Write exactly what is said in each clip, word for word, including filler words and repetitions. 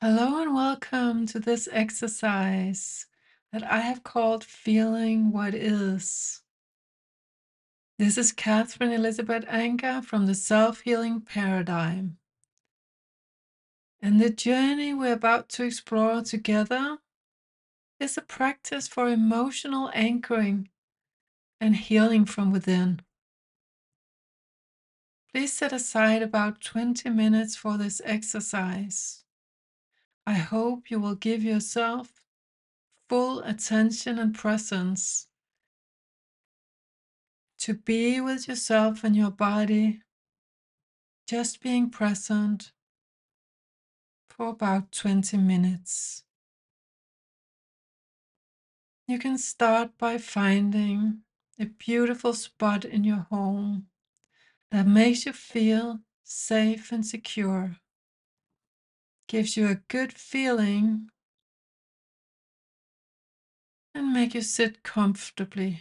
Hello and welcome to this exercise that I have called Feeling What Is. This is Catherine Elizabeth Anker from the Self Healing Paradigm. And the journey we're about to explore together is a practice for emotional anchoring and healing from within. Please set aside about twenty minutes for this exercise. I hope you will give yourself full attention and presence to be with yourself and your body, just being present for about twenty minutes. You can start by finding a beautiful spot in your home that makes you feel safe and secure, gives you a good feeling, and make you sit comfortably.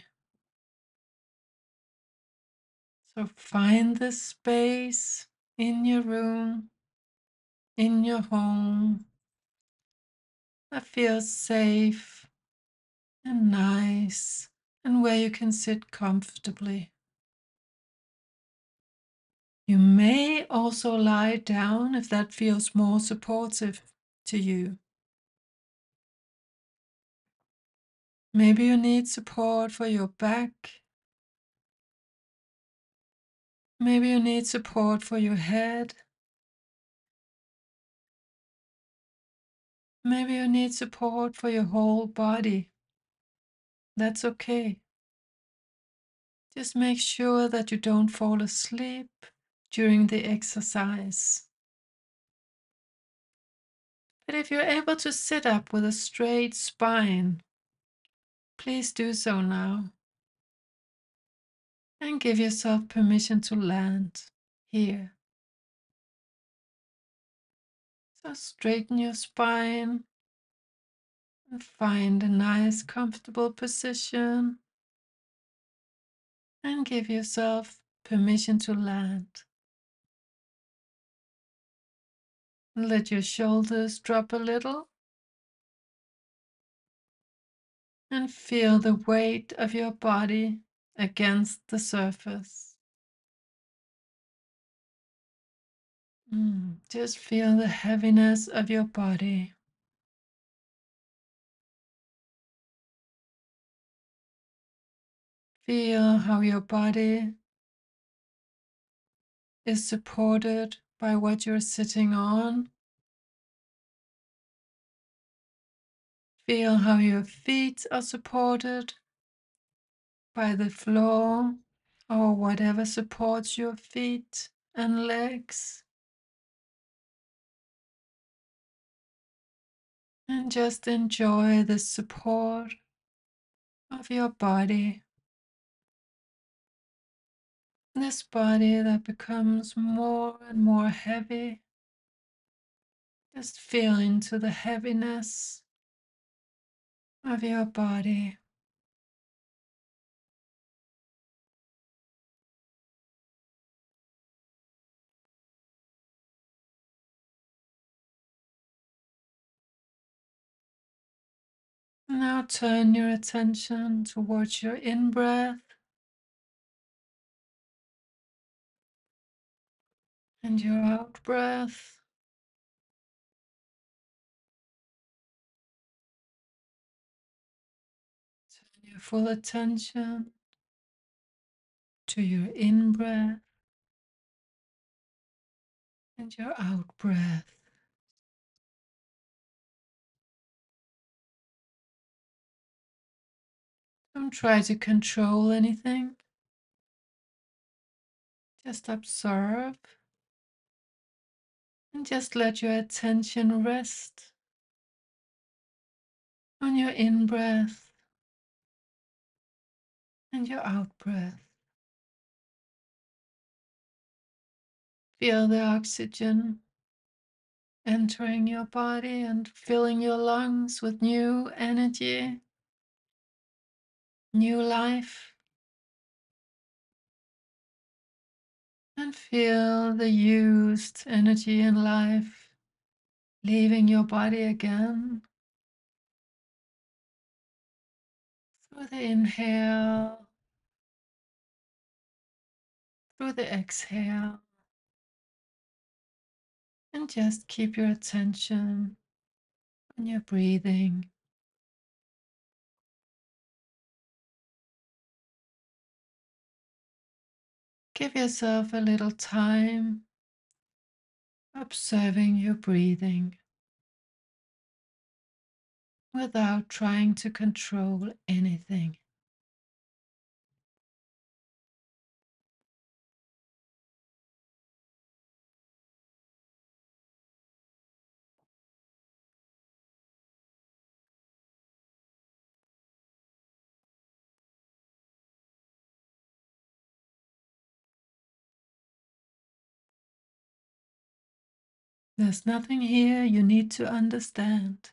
So find this space in your room, in your home, that feels safe and nice, and where you can sit comfortably. You may also lie down if that feels more supportive to you. Maybe you need support for your back. Maybe you need support for your head. Maybe you need support for your whole body. That's okay. Just make sure that you don't fall asleep during the exercise. But if you're able to sit up with a straight spine, please do so now. And give yourself permission to land here. So straighten your spine and find a nice, comfortable position. And give yourself permission to land. And let your shoulders drop a little. And feel the weight of your body against the surface. Mm, just feel the heaviness of your body. Feel how your body is supported by what you're sitting on. Feel how your feet are supported by the floor or whatever supports your feet and legs. And just enjoy the support of your body. This body that becomes more and more heavy. Just feel into the heaviness of your body. Now turn your attention towards your in-breath and your out-breath. Turn your full attention to your in-breath and your out-breath. Don't try to control anything. Just observe and just let your attention rest on your in-breath and your out-breath. Feel the oxygen entering your body and filling your lungs with new energy, new life. And feel the used energy and life leaving your body again through the inhale, through the exhale, and just keep your attention on your breathing. Give yourself a little time observing your breathing without trying to control anything. There's nothing here you need to understand.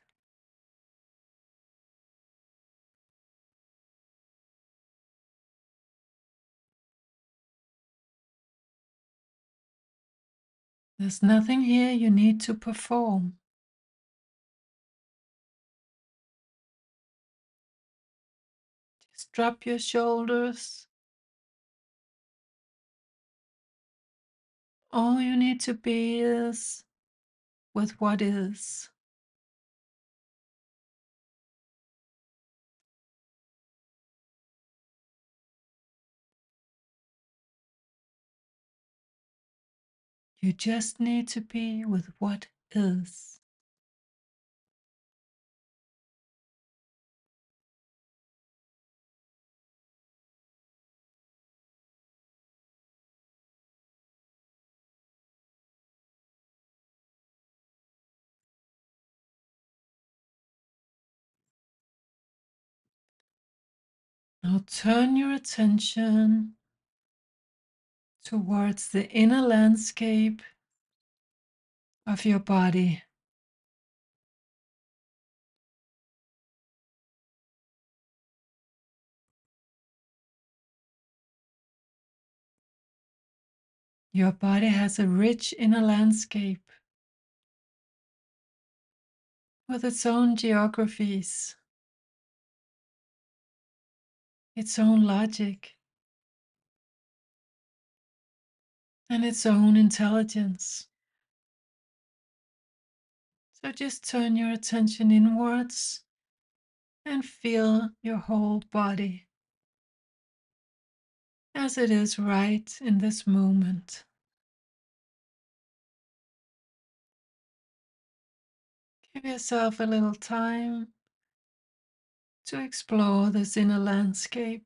There's nothing here you need to perform. Just drop your shoulders. All you need to be is with what is. You just need to be with what is. Now turn your attention towards the inner landscape of your body. Your body has a rich inner landscape with its own geographies, its own logic, and its own intelligence. So just turn your attention inwards and feel your whole body as it is right in this moment. Give yourself a little time to explore this inner landscape.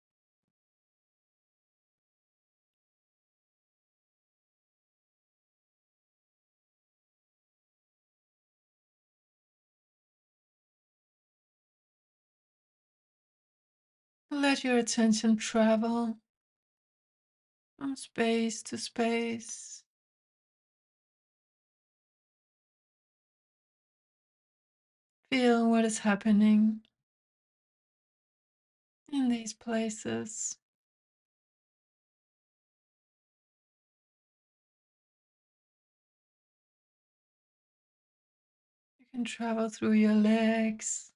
Let your attention travel from space to space. Feel what is happening in these places. You can travel through your legs,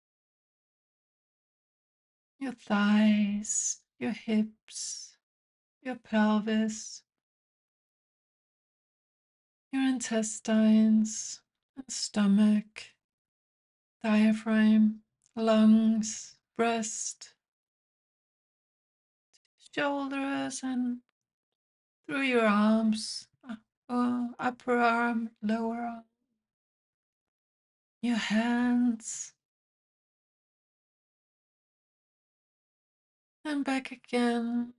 your thighs, your hips, your pelvis, your intestines and stomach, diaphragm, lungs, breast, shoulders, and through your arms, uh, uh, upper arm, lower arm, your hands, and back again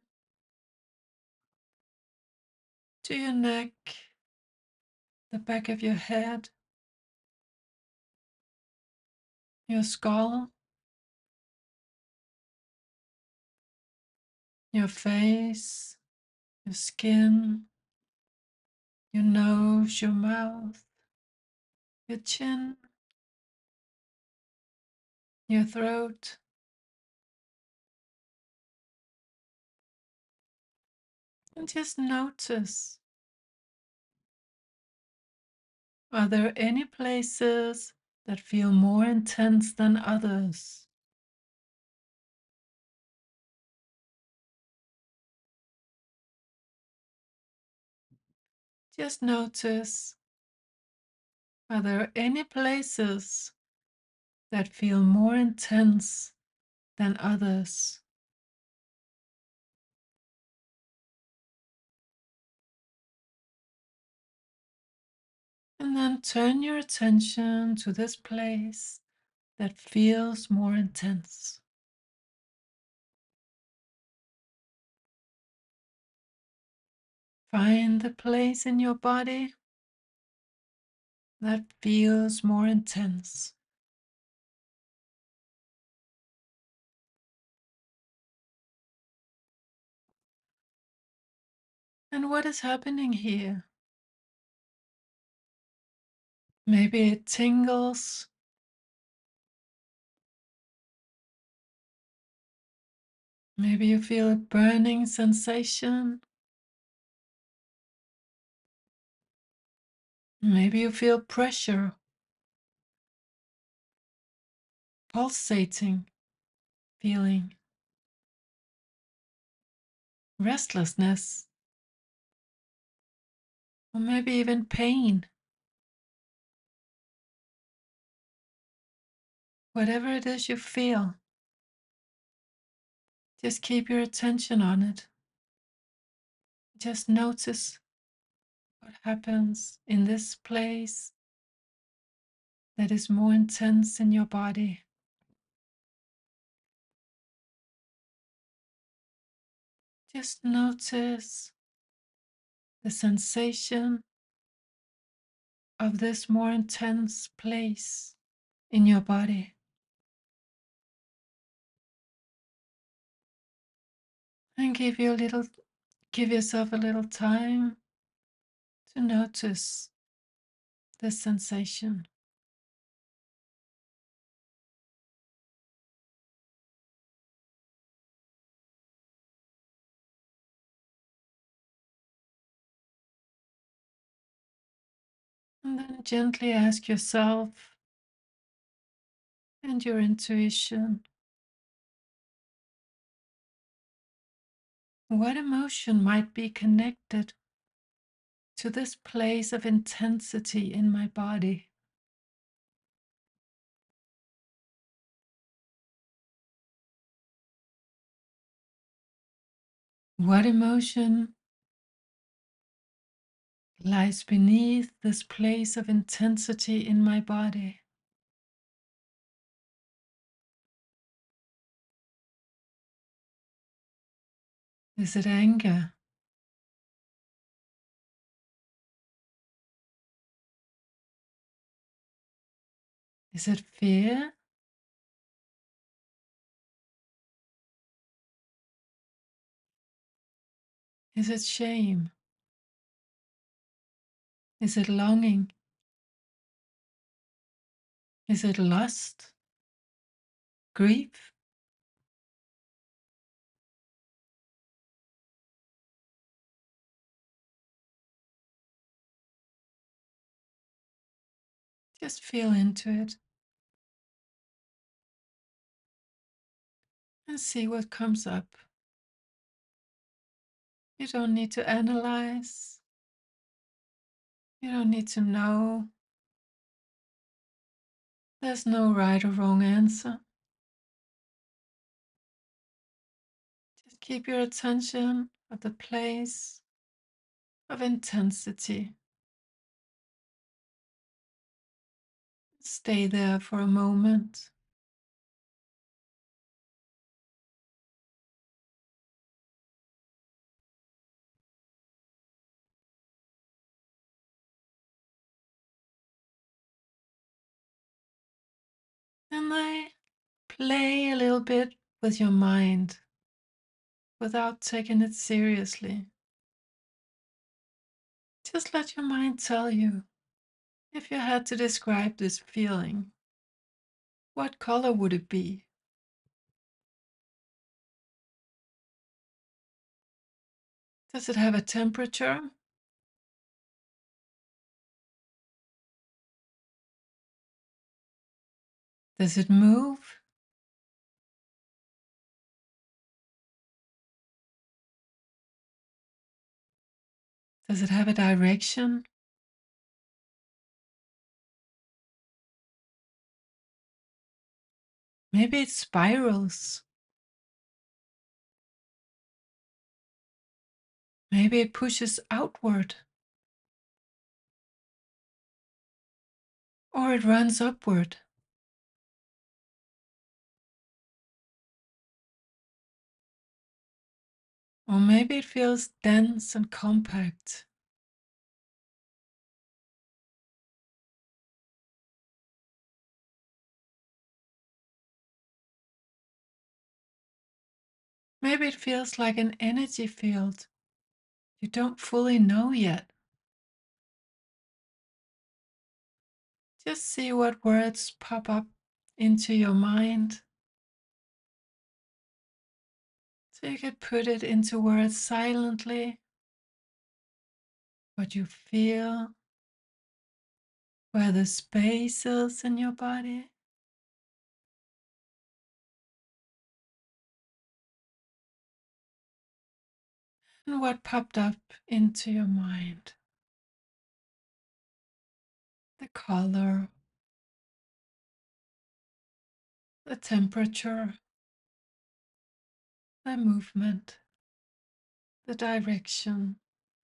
to your neck, the back of your head, your skull, your face, your skin, your nose, your mouth, your chin, your throat, and just notice Are there any places that feel more intense than others? Just notice, are there any places that feel more intense than others? And then turn your attention to this place that feels more intense. Find the place in your body that feels more intense. And what is happening here? Maybe it tingles. Maybe you feel a burning sensation. Maybe you feel pressure, pulsating feeling, restlessness, or maybe even pain. Whatever it is you feel, just keep your attention on it. Just notice what happens in this place that is more intense in your body. Just notice the sensation of this more intense place in your body. And give you a little give yourself a little time to notice this sensation. And then gently ask yourself and your intuition, what emotion might be connected to this place of intensity in my body? What emotion lies beneath this place of intensity in my body? Is it anger? Is it fear? Is it shame? Is it longing? Is it lust? Grief? Just feel into it and see what comes up. You don't need to analyze. You don't need to know. There's no right or wrong answer. Just keep your attention at the place of intensity. Stay there for a moment. And I play a little bit with your mind without taking it seriously. Just let your mind tell you. If you had to describe this feeling, what color would it be? Does it have a temperature? Does it move? Does it have a direction? Maybe it spirals. Maybe it pushes outward. Or it runs upward. Or maybe it feels dense and compact. Maybe it feels like an energy field you don't fully know yet. Just see what words pop up into your mind. So you could put it into words silently, what you feel, where the space is in your body. And what popped up into your mind. The color, the temperature, the movement, the direction.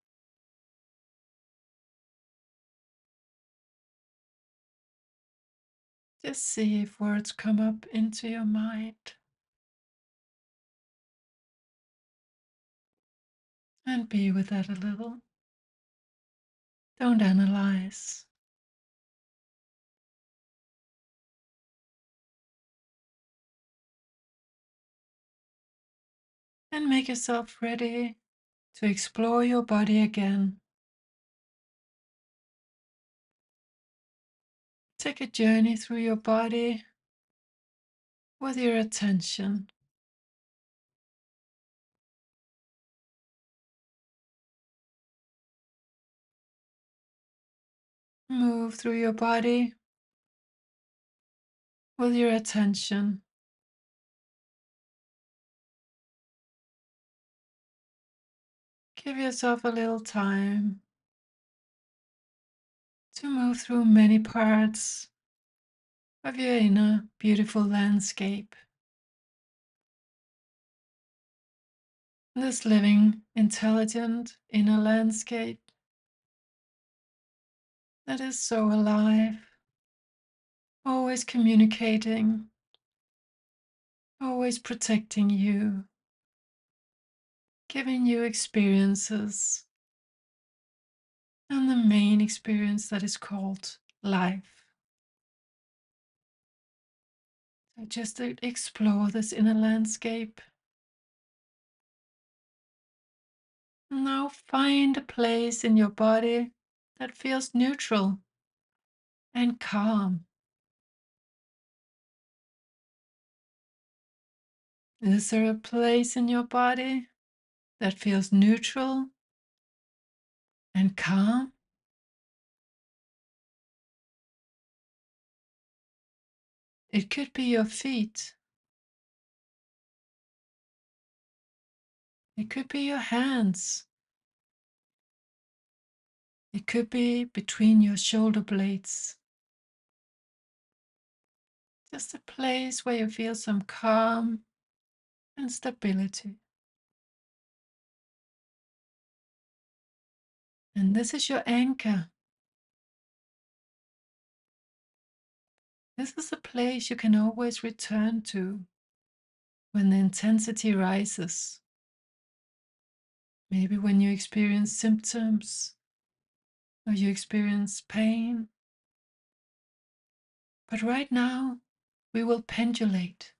Just see if words come up into your mind. And be with that a little. Don't analyze. And make yourself ready to explore your body again. Take a journey through your body with your attention. Move through your body with your attention. Give yourself a little time to move through many parts of your inner beautiful landscape. This living, intelligent inner landscape that is so alive, always communicating, always protecting you, giving you experiences, and the main experience that is called life. So just to explore this inner landscape. Now find a place in your body that feels neutral and calm. Is there a place in your body that feels neutral and calm? It could be your feet. It could be your hands. It could be between your shoulder blades. Just a place where you feel some calm and stability. And this is your anchor. This is a place you can always return to when the intensity rises. Maybe when you experience symptoms or you experience pain. But right now, we will pendulate.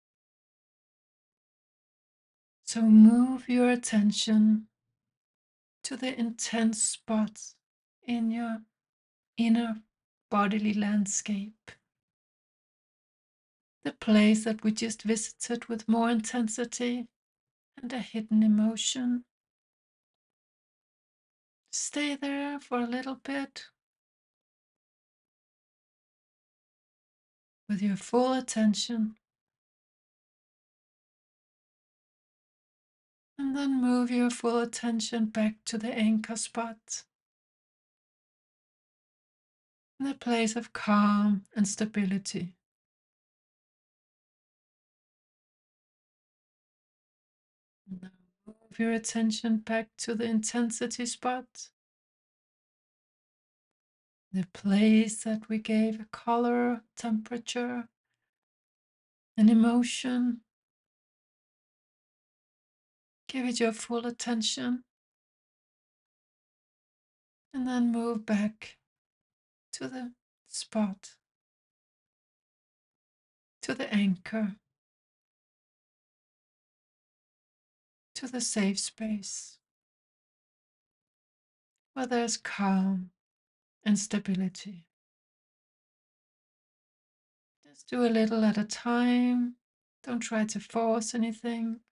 So move your attention to the intense spots in your inner bodily landscape. The place that we just visited with more intensity and a hidden emotion. Stay there for a little bit. with your full attention. And then move your full attention back to the anchor spot, the place of calm and stability. Now move your attention back to the intensity spot, the place that we gave a color, temperature, and emotion. Give it your full attention, and then move back to the spot, to the anchor, to the safe space where there's calm and stability. Just do a little at a time. Don't try to force anything.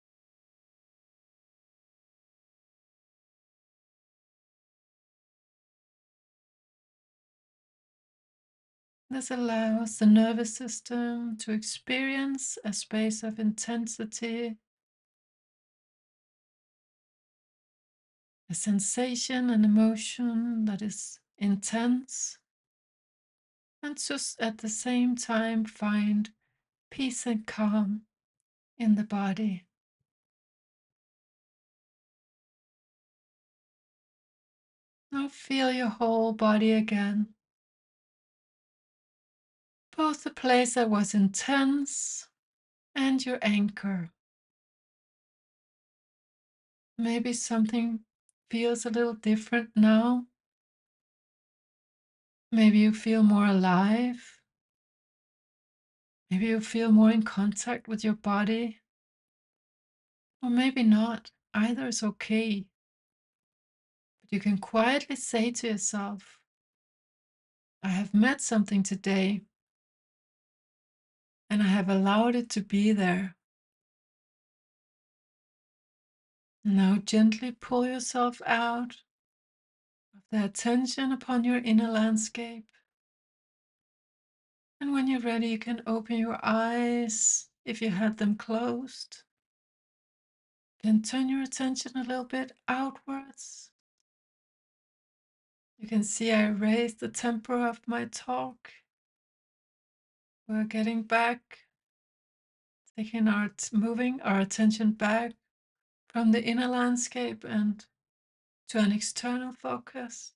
This allows the nervous system to experience a space of intensity, a sensation and emotion that is intense, and just at the same time find peace and calm in the body. Now feel your whole body again, both the place that was intense and your anchor. Maybe something feels a little different now. Maybe you feel more alive. Maybe you feel more in contact with your body. Or maybe not. Either is okay. But you can quietly say to yourself, I have met something today, and I have allowed it to be there. Now gently pull yourself out of the attention upon your inner landscape. And when you're ready, you can open your eyes if you had them closed. Then turn your attention a little bit outwards. You can see I raised the tempo of my talk. We're getting back, taking our, t- moving our attention back from the inner landscape and to an external focus.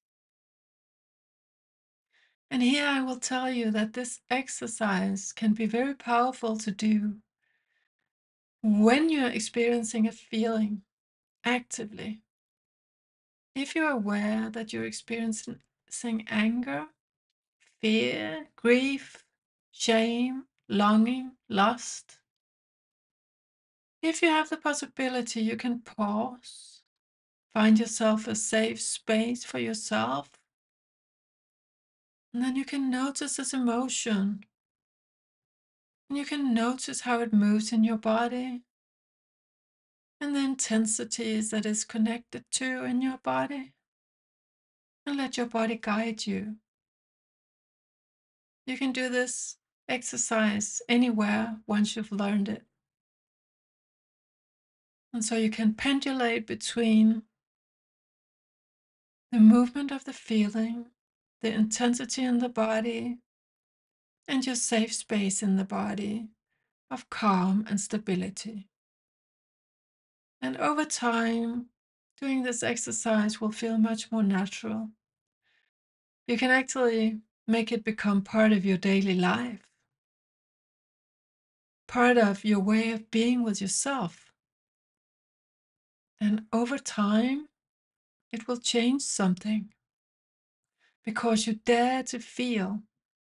And here I will tell you that this exercise can be very powerful to do when you're experiencing a feeling actively. If you're aware that you're experiencing anger, fear, grief, shame, longing, lust, if you have the possibility, you can pause, find yourself a safe space for yourself, and then you can notice this emotion. And you can notice how it moves in your body and the intensities that is connected to in your body. And let your body guide you. You can do this exercise anywhere once you've learned it. And so you can pendulate between the movement of the feeling, the intensity in the body, and your safe space in the body of calm and stability. And over time, doing this exercise will feel much more natural. You can actually make it become part of your daily life, part of your way of being with yourself. And over time, it will change something because you dare to feel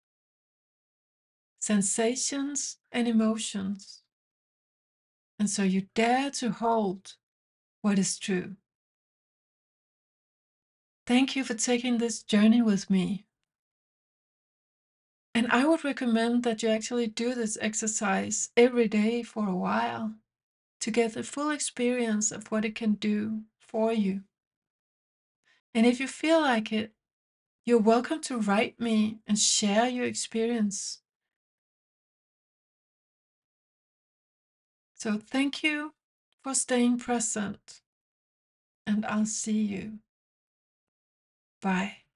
sensations and emotions. And so you dare to hold what is true. Thank you for taking this journey with me. And I would recommend that you actually do this exercise every day for a while to get the full experience of what it can do for you. And if you feel like it, you're welcome to write me and share your experience. So thank you for staying present, and I'll see you. Bye.